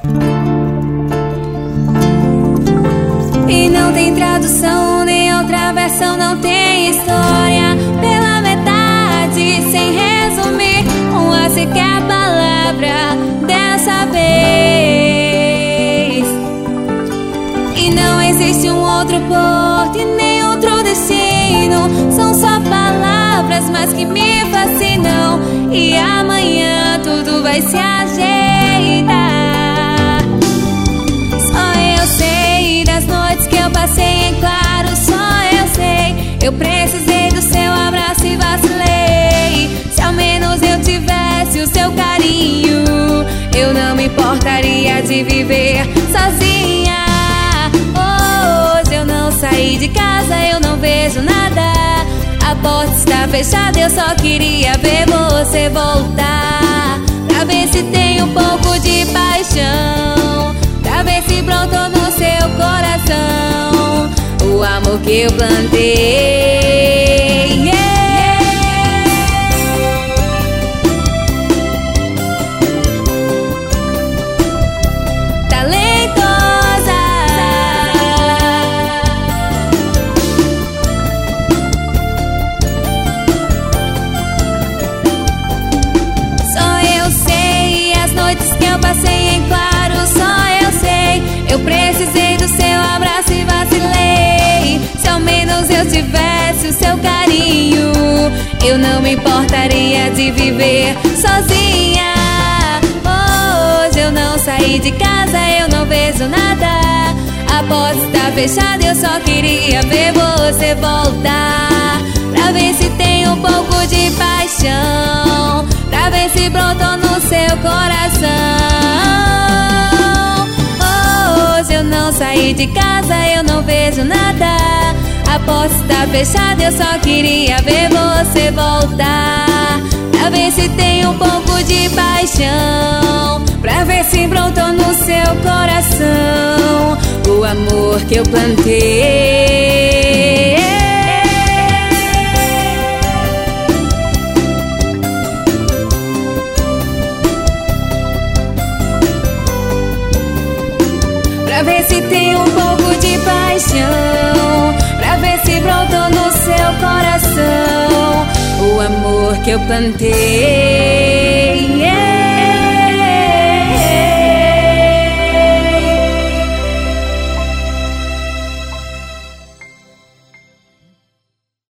E não tem tradução, nem outra versão, não tem história pela metade, sem resumir uma sequer palavra dessa vez. E não existe um outro porto e nem outro destino, são só palavras, mas que me fascinam. E amanhã tudo vai se ajeitar. Só eu sei das noites que eu passei em claro, só eu sei. Eu precisei do seu abraço e vacilei. Se ao menos eu tivesse o seu carinho, eu não me importaria de viver sozinha. Hoje eu não saí de casa, eu não vejo nada. A porta está fechada, eu só queria ver você voltar, pra ver se tem um pouco de paixão, pra ver se brotou no seu coração o amor que eu plantei. Talentosa, só eu sei as noites que eu passei em claro, só eu sei. Eu precisei do seu abraço e vacilei. Se ao menos eu tivesse o seu carinho, eu não me importaria de viver sozinha. Hoje eu não saí de casa, eu não vejo nada. A porta está fechada, eu só queria ver você voltar, pra ver se tem um pouco de paixão, pra ver se brotou no seu coração. Hoje eu não saí de casa, eu não vejo nada. A porta está fechada, eu só queria ver você voltar, pra ver se tem um pouco de paixão, pra ver se brotou no seu coração o amor que eu plantei. Pra ver se tem um pouco de paixão, pra ver se brotou no seu coração o amor que eu plantei.